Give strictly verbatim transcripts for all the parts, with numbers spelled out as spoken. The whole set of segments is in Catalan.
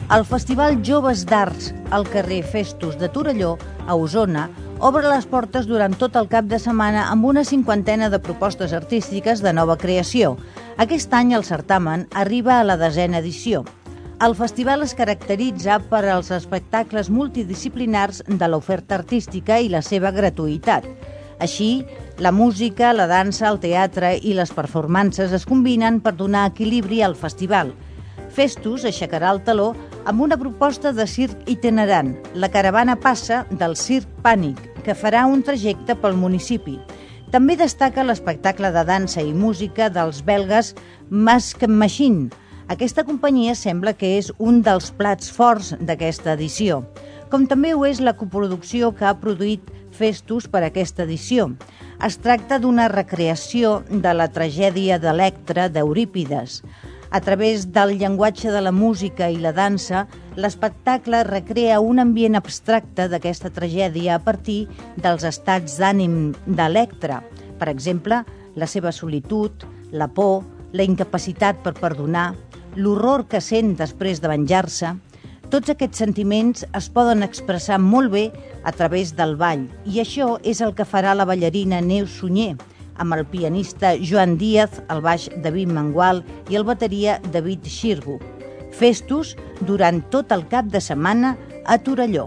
El Festival Joves d'Arts al carrer Festus de Torelló, a Osona, obre les portes durant tot el cap de setmana amb una cinquantena de propostes artístiques de nova creació. Aquest any el certamen arriba a la desena edició. El festival es caracteritza per als espectacles multidisciplinars de l'oferta artística i la seva gratuïtat. Així, la música, la dansa, el teatre i les performances es combinen per donar equilibri al festival. Festus aixecarà el teló amb una proposta de circ itinerant, la Caravana Passa del Circ Pànic, que farà un trajecte pel municipi. També destaca l'espectacle de dansa i música dels belgues Mask Machine. Aquesta companyia sembla que és un dels plats forts d'aquesta edició, com també ho és la coproducció que ha produït Festus per aquesta edició. Es tracta d'una recreació de la tragèdia d'Electra d'Eurípides. A través del llenguatge de la música i la dansa, l'espectacle recrea un ambient abstracte d'aquesta tragèdia a partir dels estats d'ànim d'Electra. Per exemple, la seva solitud, la por, la incapacitat per perdonar, l'horror que sent després de venjar-se. Tots aquests sentiments es poden expressar molt bé a través del ball, i això és el que farà la ballarina Neus Sunyer, amb el pianista Joan Díaz, el baix David Mangual i el bateria David Xirgu. Festus durant tot el cap de setmana a Torelló.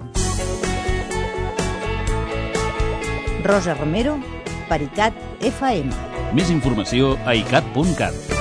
Rosa Romero, per I C A T F M. Més informació a i cat punt cat.